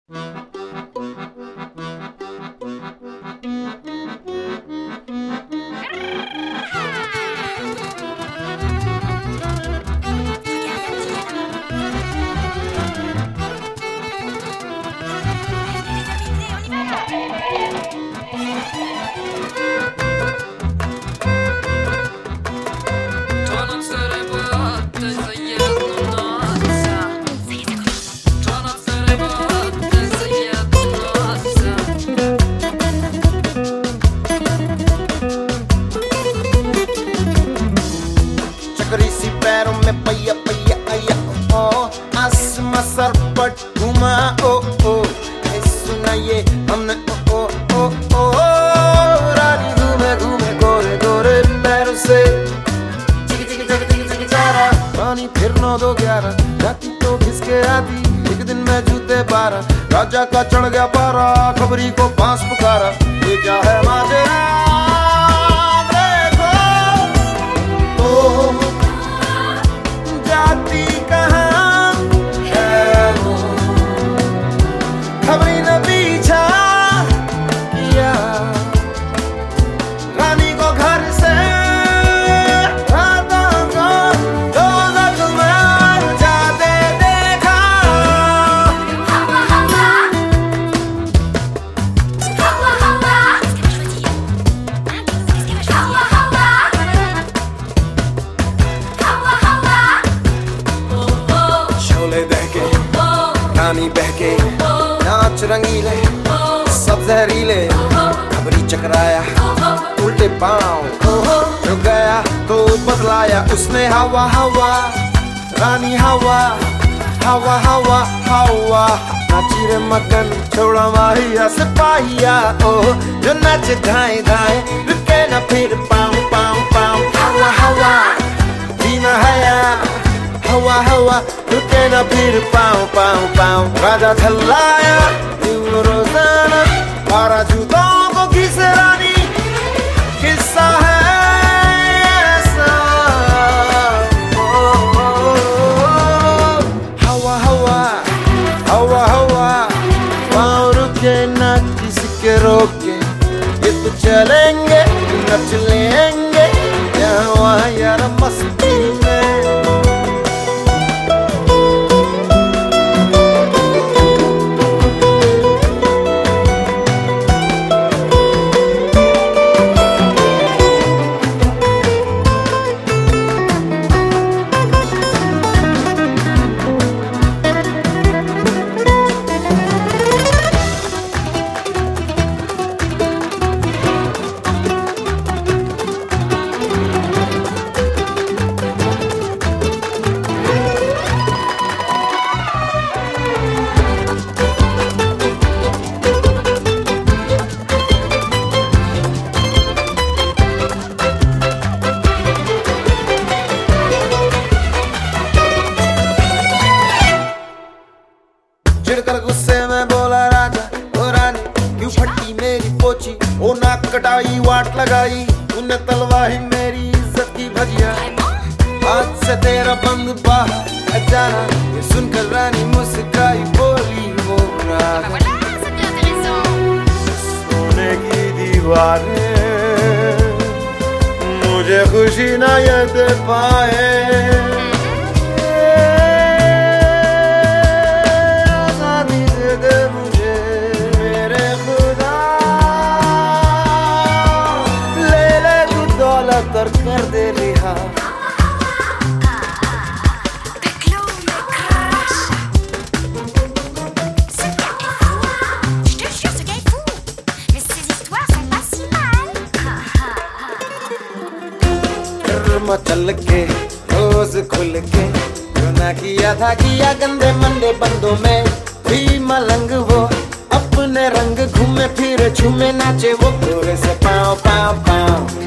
चक्री सी पैरों में पहिया पहिया आया ओ आसमां सर पर घुमा ओ ओ सुना ये हमने ओ ओ ओ ओ रानी घूमे घूमे गोरे गोरे पैरों से चिकी चिकी चिकी चिकी चिकी चारा पानी फिर 9-2-11 राती तो घिसके आती एक दिन में जूते 12 राजा का चढ़ गया पारा खबरी को बांस पुकारा ये क्या है माजरा रानी बहके नाच रंगीले सब जहरीले खबरी चकराया उल्टे पांव रुक गया तो बदलाया उसने हवा हवा रानी हवा हवा हवा हवा नाची रे मगन छोड़ा माहिया सिपाहिया ओ जो नाचे धाए धाए रुके ना फिर पाँव पाँव पाँव हवा हवा धीमा हया हवा हवा रुके ना फिर पाँव पाँव पाँव राजा झल्लाया रोजाना 12 जूतों को घिसे रानी किस्सा है ऐसा हवा हवा हवा हवा पाँव रुके ना किसी के रोके ये तो चलेंगे नच लेंगे यहाँ यार मस्ती में चिढ़कर गुस्से में बोला राजा ओ रानी क्यों फटी मेरी पोची ओ नाक कटाई वाट लगाई तूने तलवाही मेरी इज्जत की भजिया आज से तेरा बंद बाहर जाना ये सुनकर रानी मुस्कुराई बोली वो राजा सोने की दीवारें मुझे खुशी ना ये दे पाए कर दे रिहा मचल के रोज खुल के जो ना किया था किया गंदे मंदे बंदों में भी मलंग वो अपने रंग घूमे फिर झूमे नाचे वो गोरे से पाँव पाँव पाँव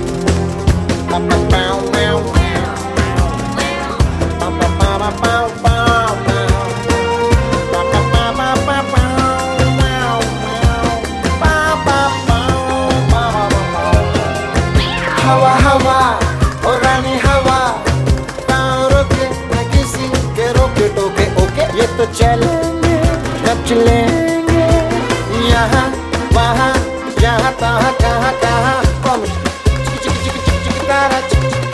हवा हवा और रानी हवा पाँव रोके न किसी के रोके टोके ओके ये तो चलेंगे लेंगे यहाँ वहाँ जहाँ तहाँ कहाँ कहाँ चिक चिक चिक चिक चिक तारा चिक चिक